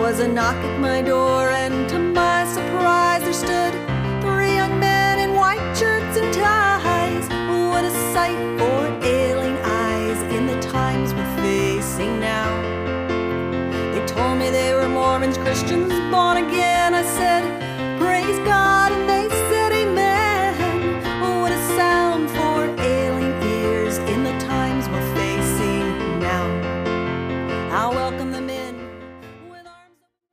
was a knock at my door, and to my surprise there stood three young men in white shirts and ties. What a sight for ailing eyes in the times we're facing now. They told me they were Mormons, Christians, born again. I said,